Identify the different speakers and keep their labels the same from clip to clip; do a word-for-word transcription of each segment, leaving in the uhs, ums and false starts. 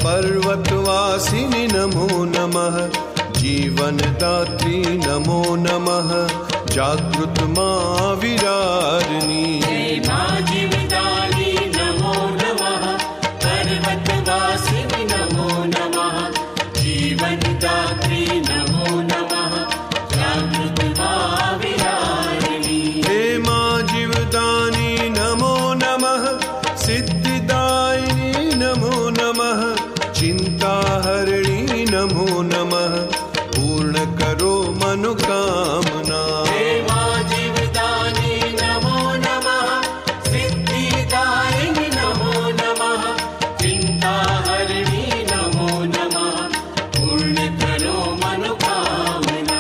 Speaker 1: पर्वतवासिनि नमो नमः, जीवनदात्री नमो नमः, जागृत मां विरारिणी।
Speaker 2: जय मां जीवदानी नमो नमः, पर्वतवासिनि नमो नमः, जीवनदात्री नमो नमः, जागृत मां विरारिणी।
Speaker 1: हे मां जीवदानी नमो नमः, सिद्धिदायिनी नमो नमः, चिंताहरिणी नमो नमः, पूर्ण करो मनोकामना।
Speaker 2: हे मां जीवदानी नमो नमः, सिद्धिदायिनी नमो नमः, चिंताहरिणी नमो नमः, पूर्ण करो मनोकामना।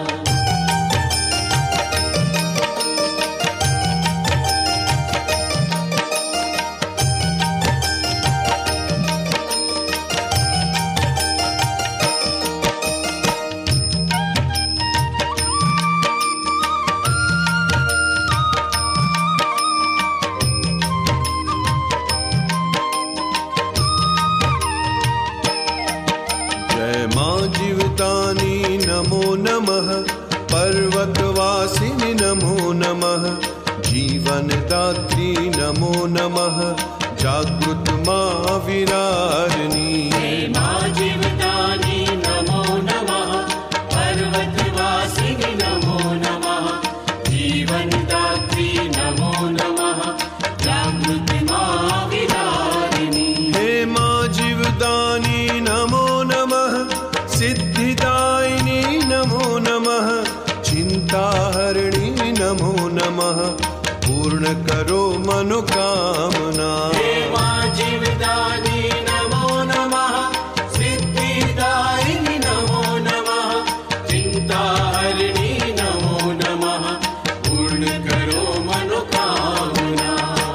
Speaker 1: जय मां जीवदानी नमो नमः, पर्वतवासिनि नमो नमः, जीवनदात्री नमो नमः, जागृत मां विरारिणी।
Speaker 2: हे मां जीवदानी नमो नमः, पर्वतवासिनि नमो नमः, जीवनदात्री नमो नमः, जागृत मां विरारिणी।
Speaker 1: हे मां जीवदानी नमो नमः, सिद्धिदायिनी नमो नमः, चिंताहरिणी नमो नमः, पूर्ण करो मनोकामना।
Speaker 2: हे मां जीवदानी नमो नमः, सिद्धिदायिनी नमो नमः, चिंताहरिणी नमो नमः, पूर्ण करो मनोकामना।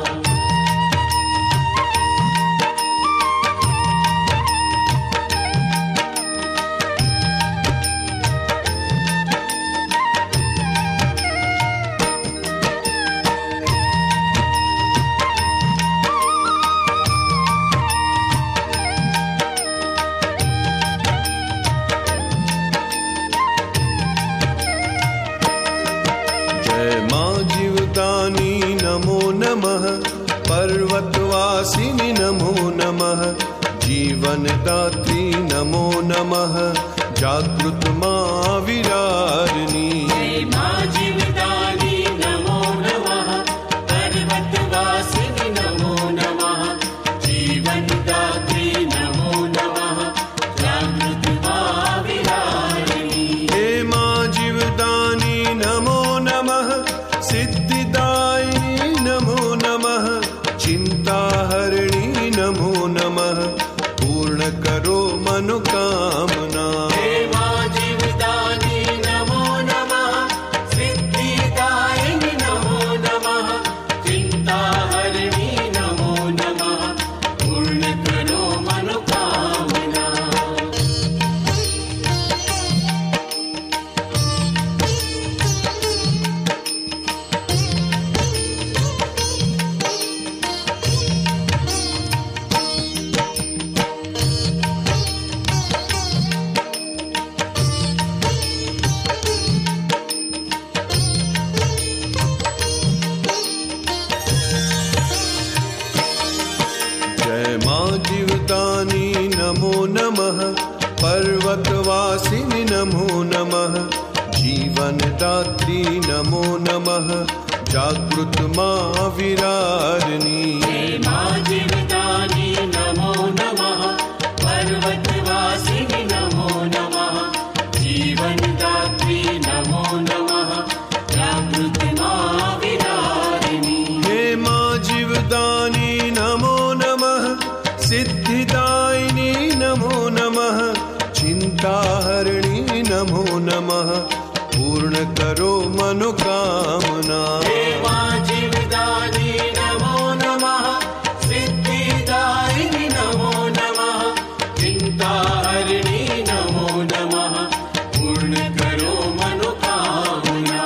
Speaker 1: जय मां जीवदानी नमो नमः, पर्वतवासिनि नमो नमः, जीवनदात्री नमो नमः, जागृत मां विरारिणी।
Speaker 2: हे मां जीवदानी नमो नमः, पर्वतवासिनि नमो नमः, जीवनदात्री नमो नमः, जागृत मां विरारिणी।
Speaker 1: हे मां जीवदानी नमो नमः, सिद्धिदायिनी नमो नमः, चिंताहरिणी नमो नमः, पूर्ण करो मनोकामना।
Speaker 2: हे मां जीवदानी नमो नमः, सिद्धिदायिनी नमो नमः, चिंताहरिणी नमो नमः, पूर्ण करो मनोकामना।
Speaker 1: जय मां जीवदानी नमो नमः, पर्वतवासिनि नमो नमः, जीवनदात्री नमो नमः, जागृत मां विरारिणी।
Speaker 2: हे मां जीवदानी नमो नमः, पर्वतवासिनि नमो नमः, जीवनदात्री नमो नमः, जागृत मां विरारिणी।
Speaker 1: हे मां जीवदानी नमो नमः, सिद्धिदायिनी नमो नमः, चिंताहरिणी नमो नमः, पूर्ण करो मनोकामना।
Speaker 2: हे मां जीवदानी नमो नमः, सिद्धिदायिनी नमो नमः, चिंताहरिणी नमो नमः, पूर्ण करो मनोकामना।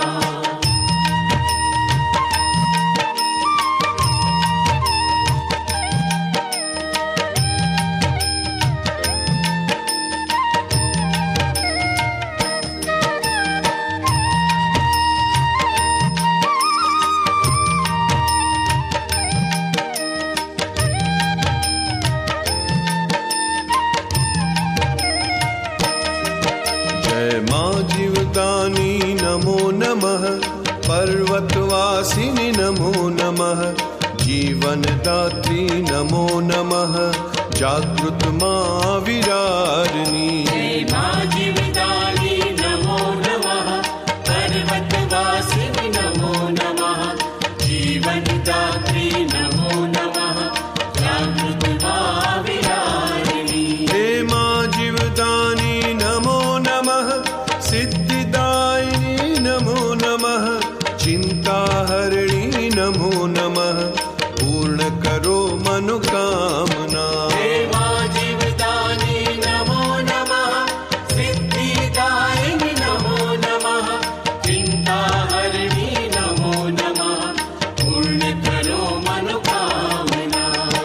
Speaker 1: जीवदानी नमो नमः, पर्वतवासिनि नमो नमः, जीवनदात्री नमो नमः, जागृत मां विरारिणी।
Speaker 2: हे मां जीवदानी नमो नमः, पर्वतवासिनि नमो नमः, जीवनदात्री नमो नमः, जागृत मां विरारिणी।
Speaker 1: हे मां जीवदानी नमो नमः, सिद्धिदायिनी नमो नमः, चिंताहरिणी नमो नमः, पूर्ण करो मनोकामना।
Speaker 2: हे मां जीवदानी नमो नमः, सिद्धिदायिनी नमो नमः, चिंताहरिणी नमो नमः, पूर्ण करो मनोकामना।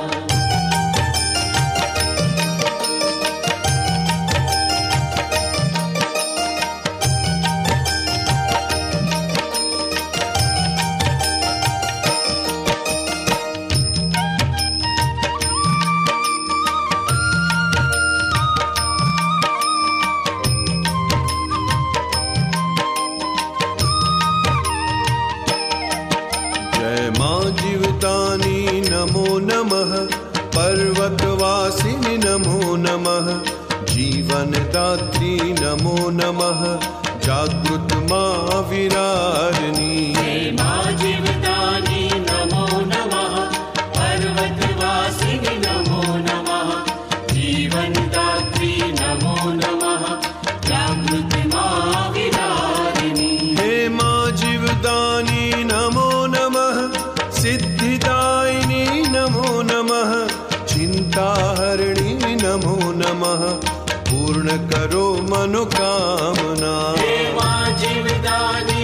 Speaker 1: जय मां जीवदानी नमो नमः, पर्वतवासिनि नमो नमः, जीवनदात्री नमो नमः, जागृत मां विरारिणी।
Speaker 2: हे मां जीवदानी नमो नमः, पर्वतवासिनि नमो नमः, जीवनदात्री नमो नमः, जागृत मां विरारिणी।
Speaker 1: हे मां जीवदानी नमो नमः, सिद्धिदायिनी नमो नमः, चिंताहरिणी नमो नमः, पूर्ण करो मनोकामना।
Speaker 2: हे मां जीवदानी